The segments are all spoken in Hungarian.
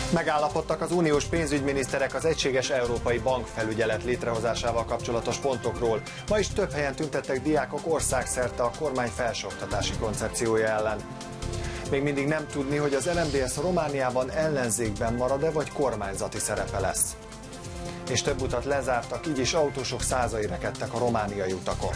Megállapodtak az uniós pénzügyminiszterek az egységes európai bankfelügyelet létrehozásával kapcsolatos pontokról. Ma is több helyen tüntettek diákok országszerte a kormány felsőoktatási koncepciója ellen. Még mindig nem tudni, hogy az RMDSZ Romániában ellenzékben marad-e, vagy kormányzati szerepe lesz. És több utat lezártak, így is autósok százai rekedtek a romániai utakon.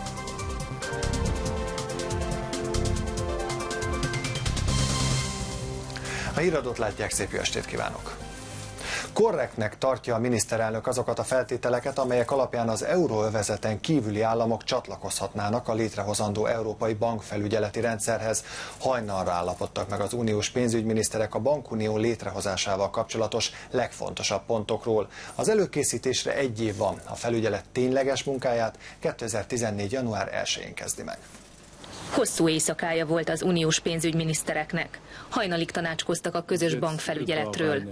A híradót látják, szép jó estét kívánok! Korrektnek tartja a miniszterelnök azokat a feltételeket, amelyek alapján az euróövezeten kívüli államok csatlakozhatnának a létrehozandó európai bankfelügyeleti rendszerhez. Hajnalra állapodtak meg az uniós pénzügyminiszterek a bankunió létrehozásával kapcsolatos legfontosabb pontokról. Az előkészítésre 1 év van, a felügyelet tényleges munkáját 2014. január 1-én kezdi meg. Hosszú éjszakája volt az uniós pénzügyminisztereknek. Hajnalig tanácskoztak a közös bankfelügyeletről.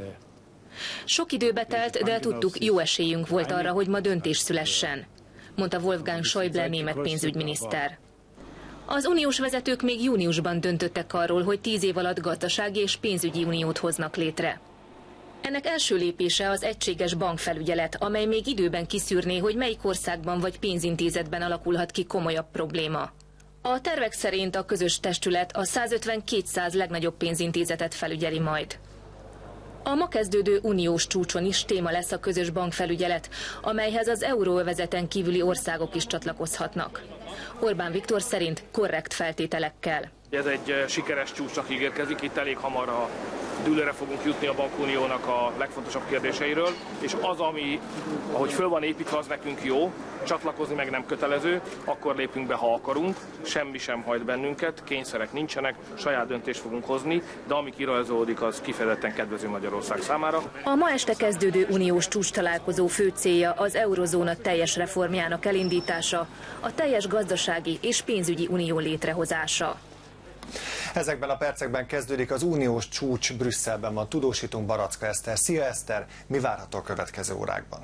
Sok időbe telt, de tudtuk, jó esélyünk volt arra, hogy ma döntés szülessen, mondta Wolfgang Schäuble német pénzügyminiszter. Az uniós vezetők még júniusban döntöttek arról, hogy 10 év alatt gazdasági és pénzügyi uniót hoznak létre. Ennek első lépése az egységes bankfelügyelet, amely még időben kiszűrné, hogy melyik országban vagy pénzintézetben alakulhat ki komolyabb probléma. A tervek szerint a közös testület a 150-200 legnagyobb pénzintézetet felügyeli majd. A ma kezdődő uniós csúcson is téma lesz a közös bankfelügyelet, amelyhez az euróövezeten kívüli országok is csatlakozhatnak. Orbán Viktor szerint korrekt feltételekkel. Ez egy sikeres csúcsnak ígérkezik, itt elég hamar a dűlőre fogunk jutni a bankuniónak a legfontosabb kérdéseiről, és az, ami, ahogy föl van építve, az nekünk jó, csatlakozni meg nem kötelező, akkor lépünk be, ha akarunk, semmi sem hajt bennünket, kényszerek nincsenek, saját döntést fogunk hozni, de ami kirajzolódik, az kifejezetten kedvező Magyarország számára. A ma este kezdődő uniós csúcs találkozó fő célja az eurozóna teljes reformjának elindítása, a teljes gazdasági és pénzügyi unió létrehozása. Ezekben a percekben kezdődik az uniós csúcs, Brüsszelben van. Tudósítunk Baraczka Eszter. Szia Eszter, mi várható a következő órákban?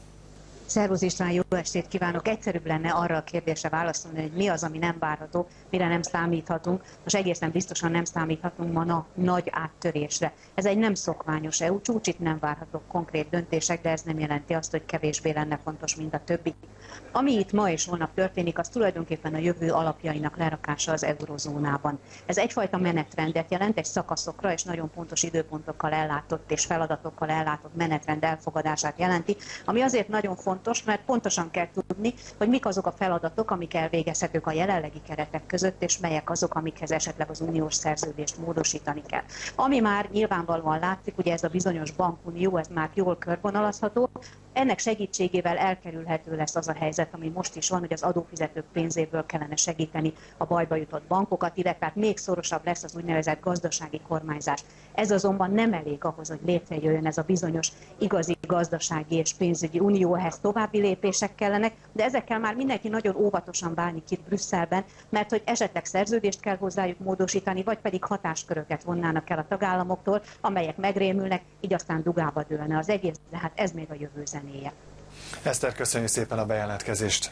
Szervusz István, jó estét kívánok! Egyszerűbb lenne arra a kérdésre válaszolni, hogy mi az, ami nem várható, mire nem számíthatunk. Most egészen biztosan nem számíthatunk ma nagy áttörésre. Ez egy nem szokványos EU csúcs, itt nem várhatók konkrét döntések, de ez nem jelenti azt, hogy kevésbé lenne fontos, mint a többi. Ami itt ma és holnap történik, az tulajdonképpen a jövő alapjainak lerakása az eurozónában. Ez egyfajta menetrendet jelent, egy szakaszokra és nagyon pontos időpontokkal ellátott és feladatokkal ellátott menetrend elfogadását jelenti, ami azért nagyon fontos, mert pontosan kell tudni, hogy mik azok a feladatok, amik elvégezhetők a jelenlegi keretek között, és melyek azok, amikhez esetleg az uniós szerződést módosítani kell. Ami már nyilvánvalóan látszik, ugye ez a bizonyos bankunió, ez már jól körvonalazható, ennek segítségével elkerülhető lesz az a helyzet, ami most is van, hogy az adófizetők pénzéből kellene segíteni a bajba jutott bankokat, illetve hát még szorosabb lesz az úgynevezett gazdasági kormányzás. Ez azonban nem elég ahhoz, hogy létrejöjjön ez a bizonyos igazi gazdasági és pénzügyi unió, ehhez további lépések kellenek, de ezekkel már mindenki nagyon óvatosan bánik itt Brüsszelben, mert hogy esetleg szerződést kell hozzájuk módosítani, vagy pedig hatásköröket vonnának el a tagállamoktól, amelyek megrémülnek, így aztán dugába dőlne az egész, de hát ez még a jövő zenéje. Eszter, köszönjük szépen a bejelentkezést.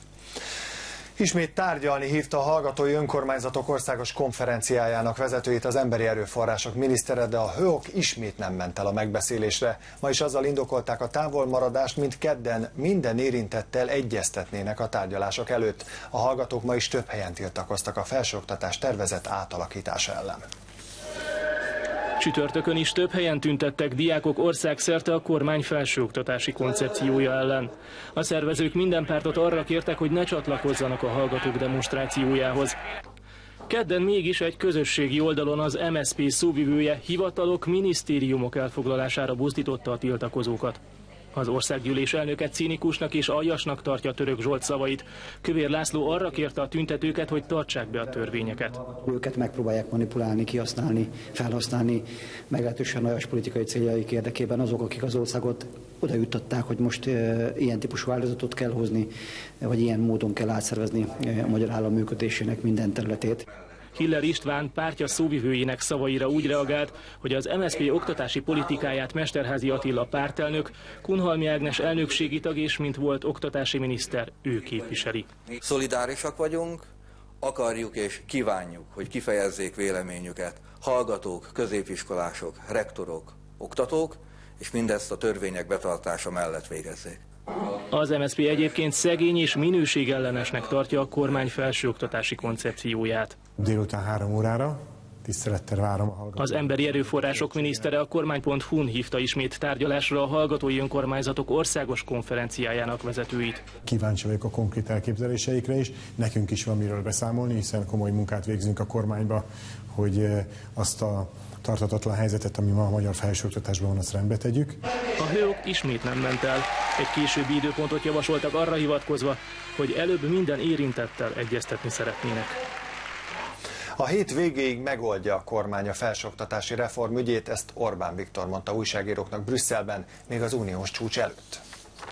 Ismét tárgyalni hívta a Hallgatói Önkormányzatok Országos Konferenciájának vezetőjét az emberi erőforrások minisztere, de a HÖOK ismét nem ment el a megbeszélésre. Ma is azzal indokolták a távolmaradást, mint kedden minden érintettel egyeztetnének a tárgyalások előtt. A hallgatók ma is több helyen tiltakoztak a felsőoktatás tervezett átalakítása ellen. Csütörtökön is több helyen tüntettek diákok országszerte a kormány felsőoktatási koncepciója ellen. A szervezők minden pártot arra kértek, hogy ne csatlakozzanak a hallgatók demonstrációjához. Kedden mégis egy közösségi oldalon az MSZP szóvivője hivatalok, minisztériumok elfoglalására buzdította a tiltakozókat. Az országgyűlés elnöke cínikusnak és aljasnak tartja Török Zsolt szavait. Kövér László arra kérte a tüntetőket, hogy tartsák be a törvényeket. Őket megpróbálják manipulálni, kihasználni, felhasználni meglehetősen aljas politikai céljaik érdekében azok, akik az országot oda juttatták, hogy most ilyen típusú áldozatot kell hozni, vagy ilyen módon kell átszervezni a magyar állam működésének minden területét. Hiller István pártja szóvivőjének szavaira úgy reagált, hogy az MSZP oktatási politikáját Mesterházy Attila pártelnök, Kunhalmi Ágnes elnökségi tag és mint volt oktatási miniszter, ő képviseli. Szolidárisak vagyunk, akarjuk és kívánjuk, hogy kifejezzék véleményüket hallgatók, középiskolások, rektorok, oktatók, és mindezt a törvények betartása mellett végezzék. Az MSZP egyébként szegény és minőségellenesnek tartja a kormány felsőoktatási koncepcióját. Délután 3 órára tisztelettel várom a hallgatókat. Az emberi erőforrások minisztere a kormány.hu-n hívta ismét tárgyalásra a hallgatói önkormányzatok országos konferenciájának vezetőit. Kíváncsi vagyok a konkrét elképzeléseikre is. Nekünk is van miről beszámolni, hiszen komoly munkát végzünk a kormányba, hogy azt a tarthatatlan helyzetet, ami ma a magyar felsőoktatásban van, azt rendbe tegyük. A hőok ismét nem ment el. Egy későbbi időpontot javasoltak arra hivatkozva, hogy előbb minden érintettel egyeztetni szeretnének. A hét végéig megoldja a kormány a felsőoktatási reform ügyét, ezt Orbán Viktor mondta újságíróknak Brüsszelben, még az uniós csúcs előtt.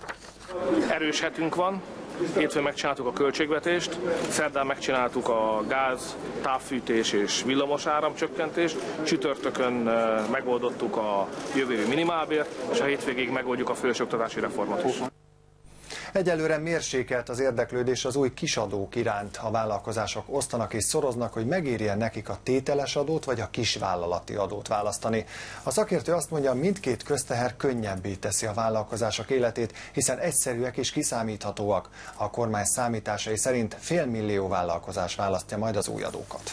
Erős hetünk van, hétfőn megcsináltuk a költségvetést, szerdán megcsináltuk a gáz, távfűtés és villamos áramcsökkentést, csütörtökön megoldottuk a jövő évi minimálbért, és a hétvégéig megoldjuk a felsőoktatási reformot. Egyelőre mérsékelt az érdeklődés az új kisadók iránt. A vállalkozások osztanak és szoroznak, hogy megérjen nekik a tételes adót vagy a kisvállalati adót választani. A szakértő azt mondja, mindkét közteher könnyebbé teszi a vállalkozások életét, hiszen egyszerűek és kiszámíthatóak. A kormány számításai szerint 500 000 vállalkozás választja majd az új adókat.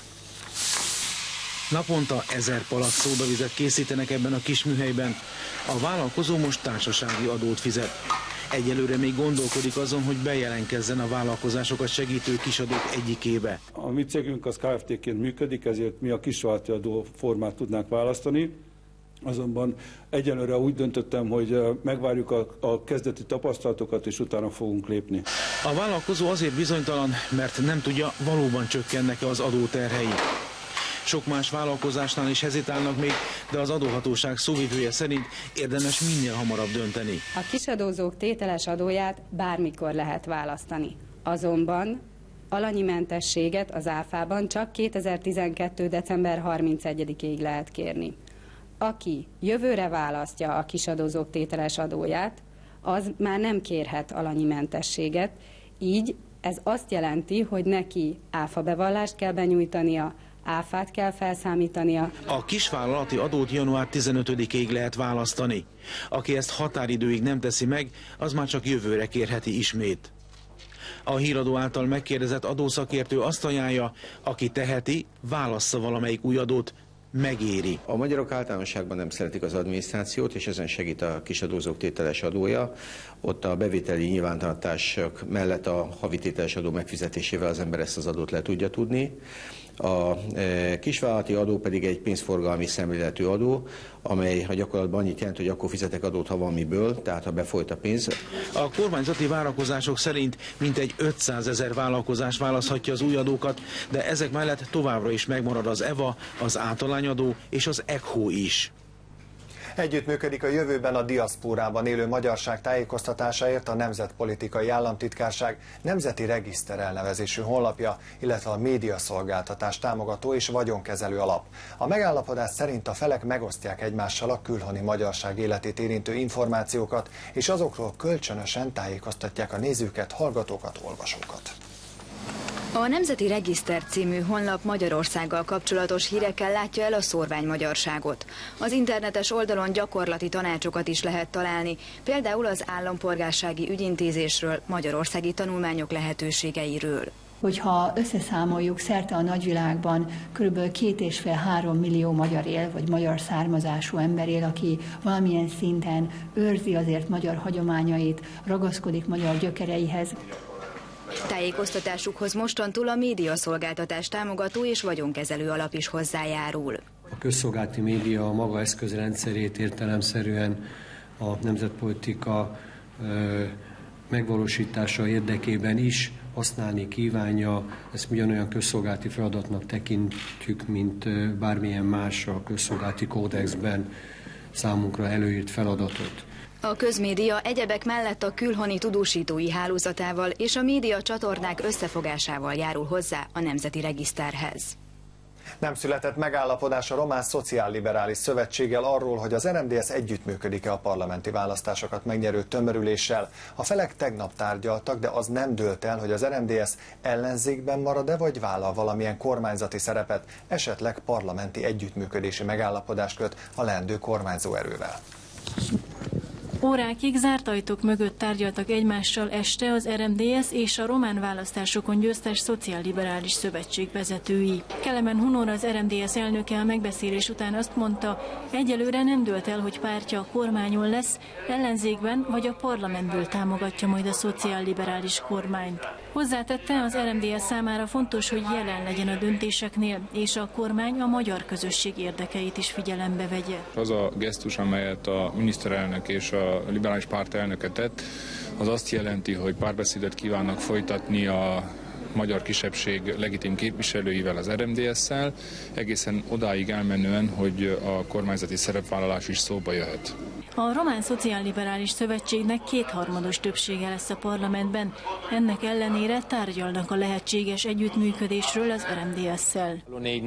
Naponta 1000 palack szódavizet készítenek ebben a kis műhelyben. A vállalkozó most társasági adót fizet. Egyelőre még gondolkodik azon, hogy bejelentkezzen a vállalkozásokat segítő kisadók egyikébe. A mi cégünk az Kft-ként működik, ezért mi a kisvállalati adó formát tudnánk választani. Azonban egyelőre úgy döntöttem, hogy megvárjuk a kezdeti tapasztalatokat, és utána fogunk lépni. A vállalkozó azért bizonytalan, mert nem tudja, valóban csökkennek-e az adóterhei. Sok más vállalkozásnál is hezitálnak még, de az adóhatóság szóvivője szerint érdemes minél hamarabb dönteni. A kisadózók tételes adóját bármikor lehet választani. Azonban alanyi mentességet az áfában csak 2012. december 31-ig lehet kérni. Aki jövőre választja a kisadózók tételes adóját, az már nem kérhet alanyi mentességet, így ez azt jelenti, hogy neki áfabevallást kell benyújtania, áfát kell felszámítania. A kisvállalati adót január 15-ig lehet választani. Aki ezt határidőig nem teszi meg, az már csak jövőre kérheti ismét. A Híradó által megkérdezett adószakértő azt ajánlja, aki teheti, válassza valamelyik új adót, megéri. A magyarok általánosságban nem szeretik az adminisztrációt, és ezen segít a kisadózók tételes adója. Ott a bevételi nyilvántartások mellett a havi tételes adó megfizetésével az ember ezt az adót le tudja tudni. A kisvállalati adó pedig egy pénzforgalmi szemléletű adó, amely a gyakorlatban annyit jelent, hogy akkor fizetek adót, ha van miből, tehát ha befolyt a pénz. A kormányzati várakozások szerint mintegy 500 000 vállalkozás választhatja az új adókat, de ezek mellett továbbra is megmarad az EVA, az általányadó és az ECHO is. Együttműködik a jövőben a diaszpórában élő magyarság tájékoztatásáért a Nemzetpolitikai Államtitkárság Nemzeti Regiszter elnevezésű honlapja, illetve a médiaszolgáltatás támogató és vagyonkezelő alap. A megállapodás szerint a felek megosztják egymással a külhoni magyarság életét érintő információkat, és azokról kölcsönösen tájékoztatják a nézőket, hallgatókat, olvasókat. A Nemzeti Regiszter című honlap Magyarországgal kapcsolatos hírekkel látja el a szórványmagyarságot. Az internetes oldalon gyakorlati tanácsokat is lehet találni, például az állampolgársági ügyintézésről, magyarországi tanulmányok lehetőségeiről. Hogyha összeszámoljuk, szerte a nagyvilágban kb. 2,5-3 millió magyar él, vagy magyar származású ember él, aki valamilyen szinten őrzi azért magyar hagyományait, ragaszkodik magyar gyökereihez. Tájékoztatásukhoz mostantól a médiaszolgáltatás támogató és vagyonkezelő alap is hozzájárul. A közszolgálati média a maga eszközrendszerét értelemszerűen a nemzetpolitika megvalósítása érdekében is használni kívánja. Ezt ugyanolyan közszolgálati feladatnak tekintjük, mint bármilyen más a közszolgálati kódexben számunkra előírt feladatot. A közmédia egyebek mellett a külhoni tudósítói hálózatával és a média csatornák összefogásával járul hozzá a Nemzeti Regiszterhez. Nem született megállapodás a Román Szociálliberális Szövetséggel arról, hogy az RMDSZ együttműködik-e a parlamenti választásokat megnyerő tömörüléssel. A felek tegnap tárgyaltak, de az nem dőlt el, hogy az RMDSZ ellenzékben marad-e vagy vállal valamilyen kormányzati szerepet, esetleg parlamenti együttműködési megállapodást köt a leendő kormányzó erővel. Órákig zárt ajtók mögött tárgyaltak egymással este az RMDSZ és a román választásokon győztes Szociálliberális Szövetség vezetői. Kelemen Hunor, az RMDSZ elnöke a megbeszélés után azt mondta, egyelőre nem dőlt el, hogy pártja a kormányon lesz, ellenzékben vagy a parlamentből támogatja majd a szociálliberális kormányt. Hozzátette, az RMDSZ számára fontos, hogy jelen legyen a döntéseknél, és a kormány a magyar közösség érdekeit is figyelembe vegye. Az a gesztus, amelyet a miniszterelnök és a liberális párt elnöke tett, az azt jelenti, hogy párbeszédet kívánnak folytatni a magyar kisebbség legitim képviselőivel, az RMDSZ-szel, egészen odáig elmenően, hogy a kormányzati szerepvállalás is szóba jöhet. A Román Szociálliberális Szövetségnek kétharmados többsége lesz a parlamentben. Ennek ellenére tárgyalnak a lehetséges együttműködésről az RMDSZ-szel.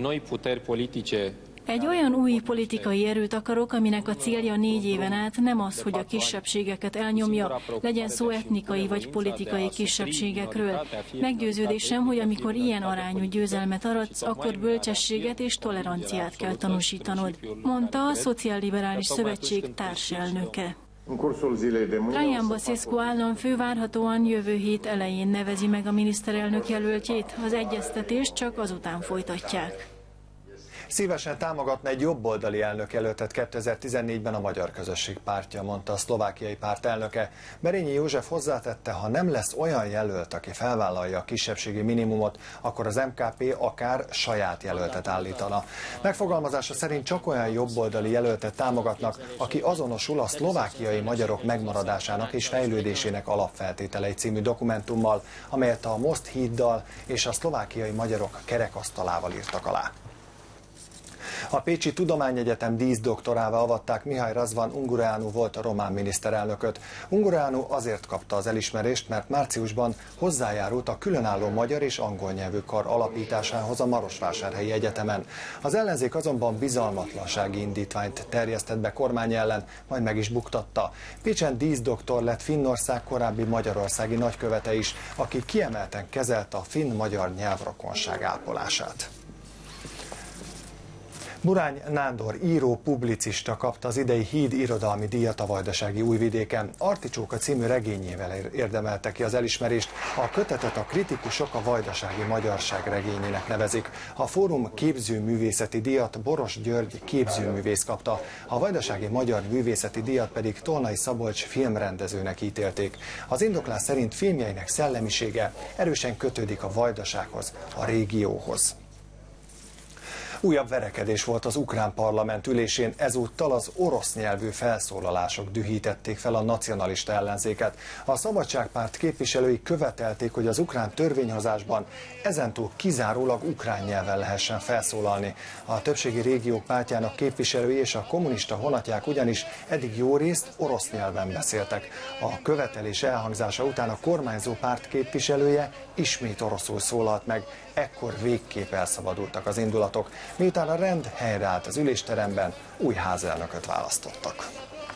Egy olyan új politikai erőt akarok, aminek a célja 4 éven át nem az, hogy a kisebbségeket elnyomja, legyen szó etnikai vagy politikai kisebbségekről. Meggyőződésem, hogy amikor ilyen arányú győzelmet aratsz, akkor bölcsességet és toleranciát kell tanúsítanod, mondta a Szociálliberális Szövetség társelnöke. Traian Basescu államfő várhatóan jövő hét elején nevezi meg a miniszterelnök jelöltjét, az egyeztetést csak azután folytatják. Szívesen támogatna egy jobboldali elnökjelöltet 2014-ben a Magyar Közösség Pártja, mondta a szlovákiai párt elnöke. Berényi József hozzátette, ha nem lesz olyan jelölt, aki felvállalja a kisebbségi minimumot, akkor az MKP akár saját jelöltet állítana. Megfogalmazása szerint csak olyan jobboldali jelöltet támogatnak, aki azonosul a szlovákiai magyarok megmaradásának és fejlődésének alapfeltételei című dokumentummal, amelyet a Most híddal és a szlovákiai magyarok kerekasztalával írtak alá. A Pécsi Tudományegyetem díszdoktorává avatták Mihály Razvan Ungureanu volt a román miniszterelnököt. Ungureanu azért kapta az elismerést, mert márciusban hozzájárult a különálló magyar és angol nyelvű kar alapításához a Marosvásárhelyi Egyetemen. Az ellenzék azonban bizalmatlansági indítványt terjesztett be kormány ellen, majd meg is buktatta. Pécsen díszdoktor lett Finnország korábbi magyarországi nagykövete is, aki kiemelten kezelte a finn-magyar nyelvrokonság ápolását. Burány Nándor író, publicista kapta az idei Híd irodalmi díjat a Vajdasági Újvidéken. Articsóka című regényével érdemelte ki az elismerést. A kötetet a kritikusok a vajdasági magyarság regényének nevezik. A Fórum képzőművészeti díjat Boros György képzőművész kapta, a Vajdasági Magyar Művészeti díjat pedig Tolnai Szabolcs filmrendezőnek ítélték. Az indoklás szerint filmjeinek szellemisége erősen kötődik a Vajdasághoz, a régióhoz. Újabb verekedés volt az ukrán parlament ülésén, ezúttal az orosz nyelvű felszólalások dühítették fel a nacionalista ellenzéket. A Szabadságpárt képviselői követelték, hogy az ukrán törvényhozásban ezentúl kizárólag ukrán nyelven lehessen felszólalni. A többségi régiók pártjának képviselői és a kommunista honatják ugyanis eddig jó részt orosz nyelven beszéltek. A követelés elhangzása után a kormányzó párt képviselője ismét oroszul szólalt meg, ekkor végképp elszabadultak az indulatok. Miután a rend helyreállt az ülésteremben, új házelnököt választottak.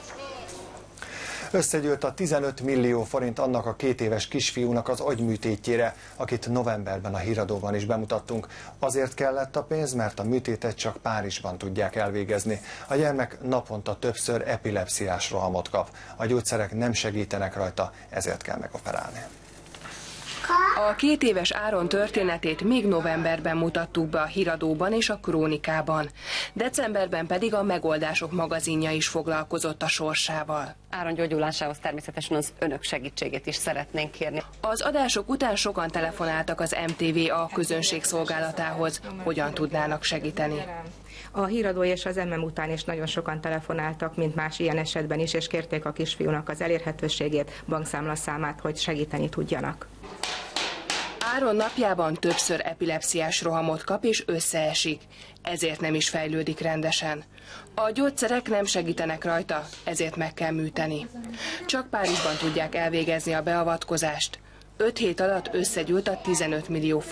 Összegyűlt a 15 millió forint annak a 2 éves kisfiúnak az agyműtétjére, akit novemberben a Híradóban is bemutattunk. Azért kellett a pénz, mert a műtétet csak Párizsban tudják elvégezni. A gyermek naponta többször epilepsziás rohamot kap. A gyógyszerek nem segítenek rajta, ezért kell megoperálni. A 2 éves Áron történetét még novemberben mutattuk be a Híradóban és a Krónikában. Decemberben pedig a Megoldások magazinja is foglalkozott a sorsával. Áron gyógyulásához természetesen az önök segítségét is szeretnénk kérni. Az adások után sokan telefonáltak az MTVA közönség szolgálatához, hogyan tudnának segíteni. A Híradó és az MM után is nagyon sokan telefonáltak, mint más ilyen esetben is, és kérték a kisfiúnak az elérhetőségét, bankszámlaszámát, hogy segíteni tudjanak. Áron napjában többször epilepsziás rohamot kap és összeesik, ezért nem is fejlődik rendesen. A gyógyszerek nem segítenek rajta, ezért meg kell műteni. Csak Párizsban tudják elvégezni a beavatkozást. 5 hét alatt összegyűlt a 15 millió forint,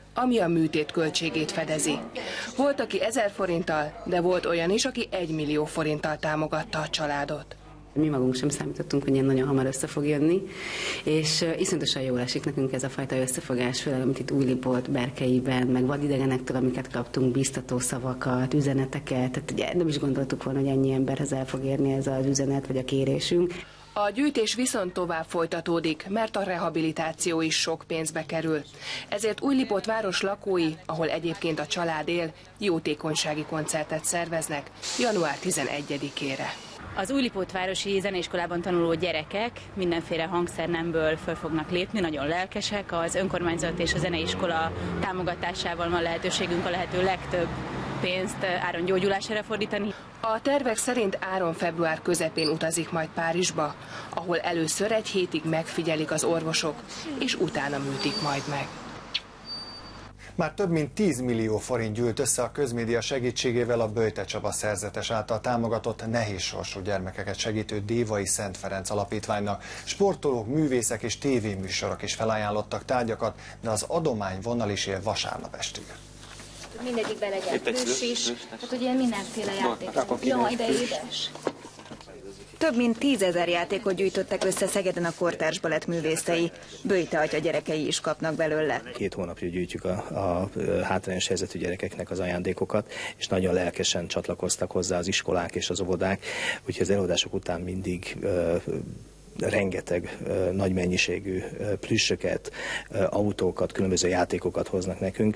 ami a műtét költségét fedezi. Volt, aki 1000 forinttal, de volt olyan is, aki 1 millió forinttal támogatta a családot. Mi magunk sem számítottunk, hogy ilyen nagyon hamar össze fog jönni, és iszonyatosan jól esik nekünk ez a fajta összefogás, főleg amit itt Újlipót, Berkeiben, meg vadidegenektől, amiket kaptunk, biztató szavakat, üzeneteket, tehát ugye nem is gondoltuk volna, hogy ennyi emberhez el fog érni ez az üzenet, vagy a kérésünk. A gyűjtés viszont tovább folytatódik, mert a rehabilitáció is sok pénzbe kerül. Ezért Újlipót város lakói, ahol egyébként a család él, jótékonysági koncertet szerveznek január 11-ére. Az Újlipótvárosi zeneiskolában tanuló gyerekek mindenféle hangszernemből föl fognak lépni, nagyon lelkesek. Az önkormányzat és a zeneiskola támogatásával van lehetőségünk a lehető legtöbb pénzt Áron gyógyulására fordítani. A tervek szerint Áron február közepén utazik majd Párizsba, ahol először egy hétig megfigyelik az orvosok, és utána műtik majd meg. Már több mint 10 millió forint gyűlt össze a közmédia segítségével a Böjte Csaba szerzetes által támogatott nehéz sorsú gyermekeket segítő Dévai Szent Ferenc Alapítványnak. Sportolók, művészek és tévéműsorok is felajánlottak tárgyakat, de az adományvonal is él vasárnap estig. Mindegyikben legyen hős is, tehát ugye mindenféle játék. Jaj, de édes! Több mint 10 000 játékot gyűjtöttek össze Szegeden a kortárs balett művészei. Böjte atya gyerekei is kapnak belőle. 2 hónapja gyűjtjük a hátrányos helyzetű gyerekeknek az ajándékokat, és nagyon lelkesen csatlakoztak hozzá az iskolák és az óvodák, úgyhogy az előadások után mindig rengeteg nagy mennyiségű plüssöket, autókat, különböző játékokat hoznak nekünk.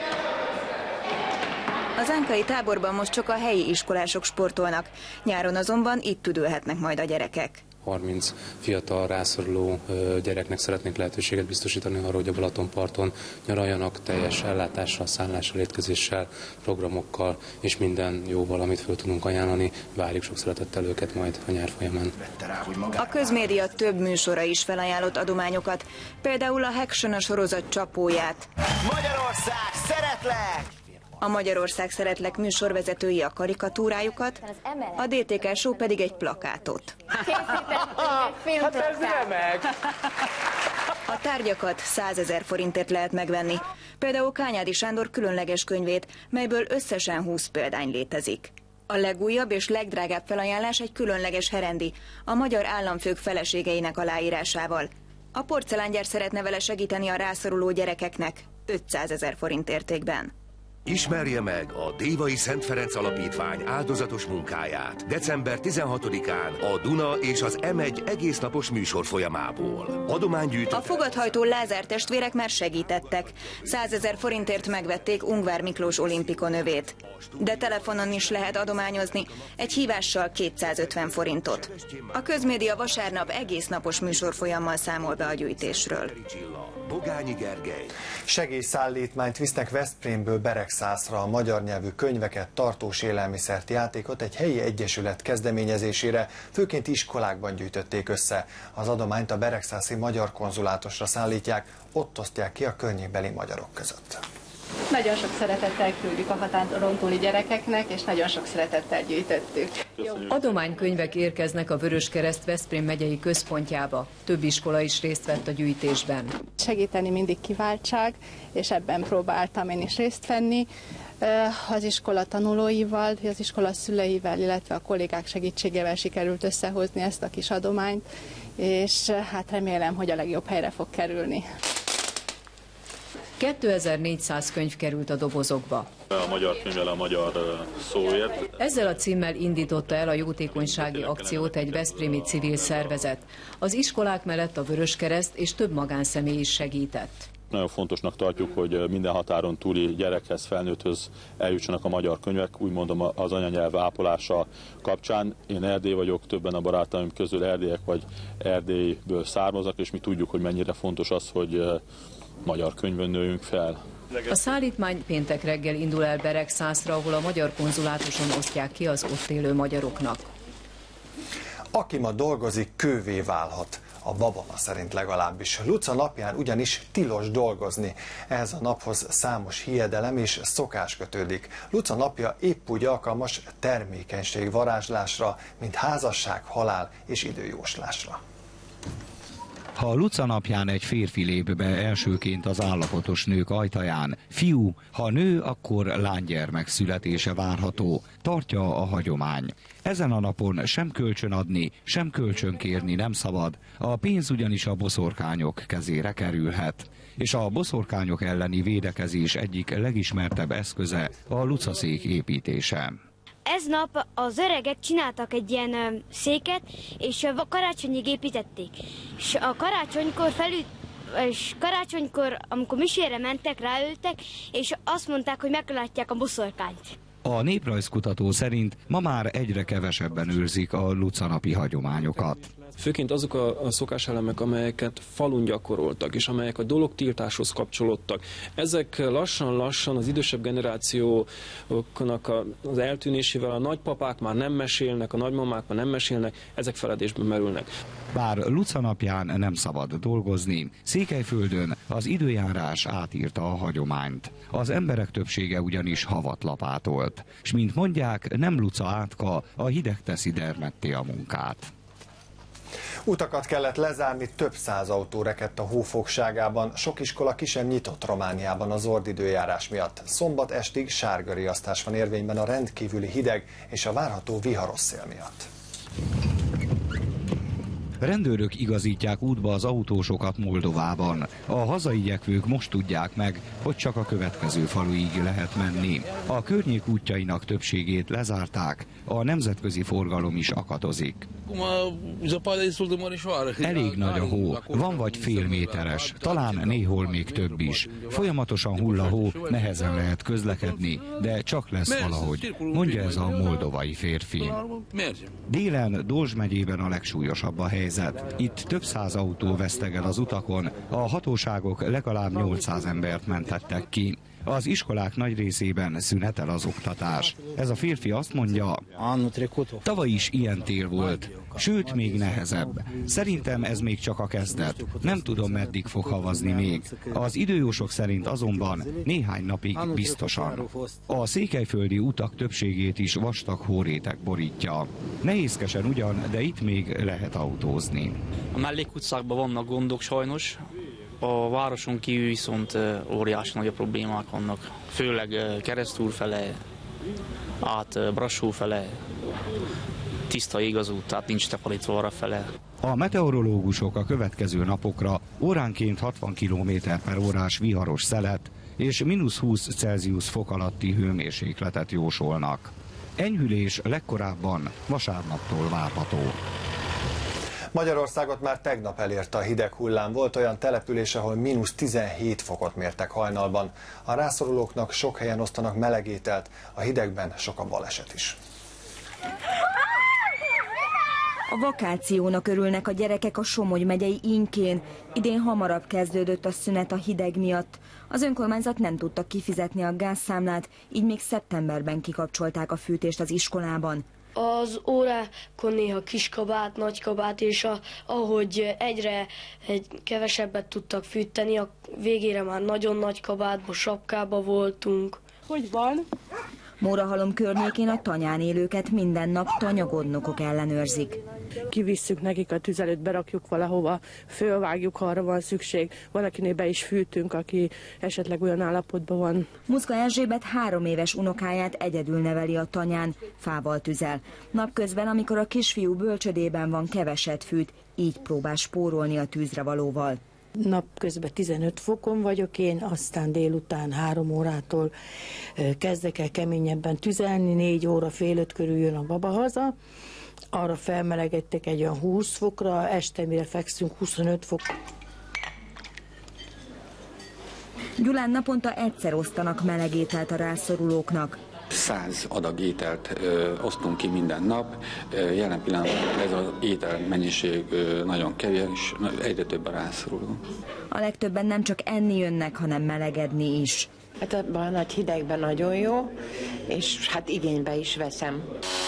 Az ánkai táborban most csak a helyi iskolások sportolnak, nyáron azonban itt tüdülhetnek majd a gyerekek. 30 fiatal rászoruló gyereknek szeretnénk lehetőséget biztosítani arra, hogy a Balatonparton nyaraljanak teljes ellátással, szállással, étkezéssel, programokkal és minden jóval, amit föl tudunk ajánlani. Várjuk sok szeretettel őket majd a nyár folyamán. A közmédia több műsora is felajánlott adományokat, például a Action a sorozat csapóját. Magyarország, szeretlek! A Magyarország szeretlek műsorvezetői a karikatúrájukat, a DTK Show pedig egy plakátot. Hát ez remek! A tárgyakat 100 000 forintért lehet megvenni, például Kányádi Sándor különleges könyvét, melyből összesen 20 példány létezik. A legújabb és legdrágább felajánlás egy különleges herendi, a magyar államfők feleségeinek aláírásával. A porcelángyár szeretne vele segíteni a rászoruló gyerekeknek 500 000 forint értékben. Ismerje meg a Dévai Szent Ferenc Alapítvány áldozatos munkáját december 16-án a Duna és az M1 egésznapos műsor folyamából. A fogadhajtó Lázár testvérek már segítettek. 100 000 forintért megvették Ungvár Miklós olimpikon övét. De telefonon is lehet adományozni, egy hívással 250 forintot. A közmédia vasárnap egésznapos műsorfolyammal számol be a gyűjtésről. Bogányi Gergely. Segélyszállítmányt visznek Veszprémből Beregszászra, a magyar nyelvű könyveket, tartós élelmiszert, játékot egy helyi egyesület kezdeményezésére, főként iskolákban gyűjtötték össze. Az adományt a beregszászi magyar konzulátusra szállítják, ott osztják ki a környékbeli magyarok között. Nagyon sok szeretettel küldjük a határon túli gyerekeknek, és nagyon sok szeretettel gyűjtöttük. Adománykönyvek érkeznek a Vöröskereszt Veszprém megyei központjába. Több iskola is részt vett a gyűjtésben. Segíteni mindig kiváltság, és ebben próbáltam én is részt venni. Az iskola tanulóival, az iskola szüleivel, illetve a kollégák segítségével sikerült összehozni ezt a kis adományt, és hát remélem, hogy a legjobb helyre fog kerülni. 2400 könyv került a dobozokba. A magyar könyvvel a magyar szóért. Ezzel a címmel indította el a jótékonysági akciót egy veszprémi civil szervezet. Az iskolák mellett a Vöröskereszt és több magánszemély is segített. Nagyon fontosnak tartjuk, hogy minden határon túli gyerekhez, felnőtthöz eljussanak a magyar könyvek, úgy mondom az anyanyelv ápolása kapcsán. Én Erdély vagyok, többen a barátaim közül erdélyek vagy Erdélyből származnak, és mi tudjuk, hogy mennyire fontos az, hogy magyar könyvön nőjünk fel. A szállítmány péntek reggel indul el Beregszászra, ahol a magyar konzulátuson osztják ki az ott élő magyaroknak. Aki ma dolgozik, kővé válhat. A babona szerint legalábbis. Luca napján ugyanis tilos dolgozni. Ehhez a naphoz számos hiedelem és szokás kötődik. Luca napja épp úgy alkalmas termékenység varázslásra, mint házasság, halál és időjóslásra. Ha Luca napján egy férfi lép be elsőként az állapotos nők ajtaján, fiú, ha nő, akkor lánygyermek születése várható, tartja a hagyomány. Ezen a napon sem kölcsön adni, sem kölcsön kérni nem szabad, a pénz ugyanis a boszorkányok kezére kerülhet. És a boszorkányok elleni védekezés egyik legismertebb eszköze a lucaszék építése. Ez nap az öregek csináltak egy ilyen széket, és karácsonyig építették. És a karácsonykor, amikor misére mentek, ráültek, és azt mondták, hogy meglátják a boszorkányt. A néprajzkutató szerint ma már egyre kevesebben őrzik a lucanapi hagyományokat. Főként azok a szokáselemek, amelyeket falun gyakoroltak, és amelyek a dologtiltáshoz kapcsolódtak. Ezek lassan-lassan az idősebb generációknak az eltűnésével a nagypapák már nem mesélnek, a nagymamák már nem mesélnek, ezek feledésben merülnek. Bár Luca napján nem szabad dolgozni, Székelyföldön az időjárás átírta a hagyományt. Az emberek többsége ugyanis havat lapátolt, és mint mondják, nem Luca átka, a hideg teszi dermedté a munkát. Utakat kellett lezárni, több száz autó rekedt a hó fogságában, sok iskola ki sem nyitott Romániában az ordidőjárás miatt. Szombat estig sárga riasztás van érvényben a rendkívüli hideg és a várható viharos szél miatt. Rendőrök igazítják útba az autósokat Moldovában. A hazai igyekvők most tudják meg, hogy csak a következő faluig lehet menni. A környék útjainak többségét lezárták, a nemzetközi forgalom is akadozik. Elég nagy a hó, van vagy fél méteres, talán néhol még több is. Folyamatosan hull a hó, nehezen lehet közlekedni, de csak lesz valahogy, mondja ez a moldovai férfi. Délen, Dolzs megyében a legsúlyosabb a helyzet. Itt több száz autó veszteg el az utakon, a hatóságok legalább 800 embert mentettek ki. Az iskolák nagy részében szünetel az oktatás. Ez a férfi azt mondja, tavaly is ilyen tél volt, sőt még nehezebb. Szerintem ez még csak a kezdet. Nem tudom, meddig fog havazni még. Az időjósok szerint azonban néhány napig biztosan. A székelyföldi utak többségét is vastag hóréteg borítja. Nehézkesen ugyan, de itt még lehet autózni. A mellékutcákban vannak gondok sajnos. A városon kívül viszont óriási nagy problémák vannak, főleg Keresztúr fele, át Brassó fele, tiszta igaz út, tehát nincs takarítva arra fele. A meteorológusok a következő napokra óránként 60 km/h viharos szelet és -20 Celsius fok alatti hőmérsékletet jósolnak. Enyhülés legkorábban vasárnaptól várható. Magyarországot már tegnap elérte a hideg hullám, volt olyan település, ahol -17 fokot mértek hajnalban. A rászorulóknak sok helyen osztanak melegételt, a hidegben sok a baleset is. A vakációnak örülnek a gyerekek a Somogy megyei Inkén. Idén hamarabb kezdődött a szünet a hideg miatt. Az önkormányzat nem tudta kifizetni a gázszámlát, így még szeptemberben kikapcsolták a fűtést az iskolában. Az órákon néha kiskabát, nagykabát, és ahogy egyre kevesebbet tudtak fűteni, a végére már nagyon nagy kabátba, sapkába voltunk. Hogy van? Mórahalom környékén a tanyán élőket minden nap tanyagodnokok ellenőrzik. Kivisszük nekik a tüzelőt, berakjuk valahova, fölvágjuk, ha arra van szükség. Valakinél be is fűtünk, aki esetleg olyan állapotban van. Muszka Erzsébet 3 éves unokáját egyedül neveli a tanyán, fával tüzel. Napközben, amikor a kisfiú bölcsödében van, keveset fűt, így próbál spórolni a tűzre valóval. Napközben 15 fokon vagyok én, aztán délután 3 órától kezdek el keményebben tüzelni, 4 óra fél 5 körül jön a baba haza, arra felmelegedtek egy olyan 20 fokra, este mire fekszünk 25 fok. Gyulán naponta egyszer osztanak melegételt a rászorulóknak. 100 adag ételt osztunk ki minden nap. Jelen pillanatban ez az étel mennyiség nagyon kevés, egyre több a rászoruló. A legtöbben nem csak enni jönnek, hanem melegedni is. Hát abban a nagy hidegben nagyon jó, és hát igénybe is veszem.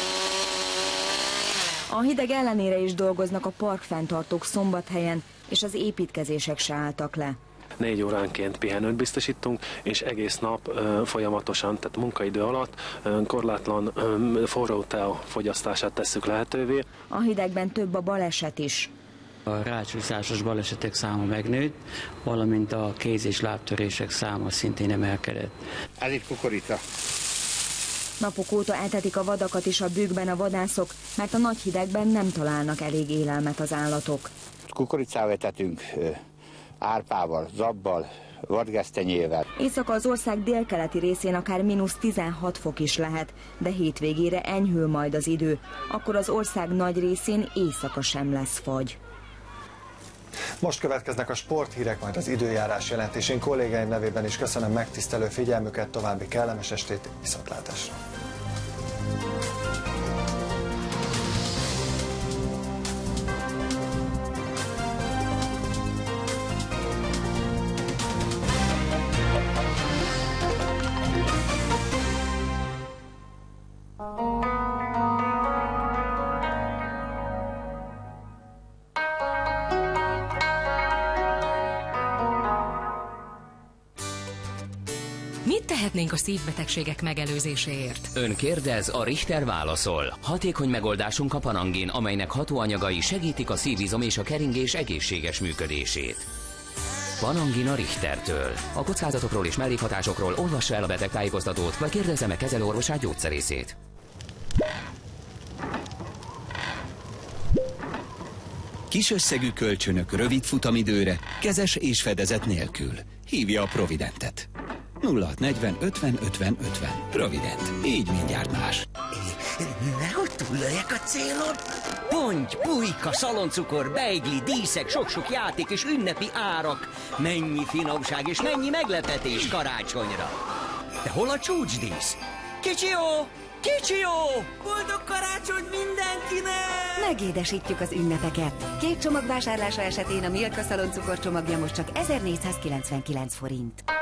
A hideg ellenére is dolgoznak a parkfenntartók Szombathelyen, és az építkezések se álltak le. 4 óránként pihenőt biztosítunk, és egész nap folyamatosan, tehát munkaidő alatt korlátlan forró tea fogyasztását tesszük lehetővé. A hidegben több a baleset is. A rácsúszásos balesetek száma megnőtt, valamint a kéz- és lábtörések száma szintén emelkedett. Ez itt kukorica. Napok óta etetik a vadakat is a bőkben a vadászok, mert a nagy hidegben nem találnak elég élelmet az állatok. Kukoricával etetünk, árpával, zabbal, vadgesztenyével. Éjszaka az ország délkeleti részén akár -16 fok is lehet, de hétvégére enyhül majd az idő. Akkor az ország nagy részén éjszaka sem lesz fagy. Most következnek a sporthírek, majd az időjárás jelentés. Én kollégáim nevében is köszönöm megtisztelő figyelmüket, további kellemes estét, viszontlátásra! Mit tehetnénk a szívbetegségek megelőzéséért? Ön kérdez, a Richter válaszol. Hatékony megoldásunk a Panangin, amelynek hatóanyagai segítik a szívizom és a keringés egészséges működését. Panangin a Richtertől. A kockázatokról és mellékhatásokról olvassa el a betegtájékoztatót, vagy kérdezze meg kezelőorvosát, gyógyszerészét. Kis összegű kölcsönök rövid futamidőre, kezes és fedezet nélkül. Hívja a Providentet. 0640 50 50 50. Provident. Így mindjárt más. Nehogy túllöljek a célon. Ponty, pulyka, szaloncukor, beigli, díszek, sok-sok játék és ünnepi árak. Mennyi finomság és mennyi meglepetés karácsonyra. De hol a csúcsdísz? Kicsi jó! Kicsi jó! Boldog karácsony mindenkinek! Megédesítjük az ünnepeket. 2 csomag vásárlása esetén a Milka szaloncukor csomagja most csak 1499 forint.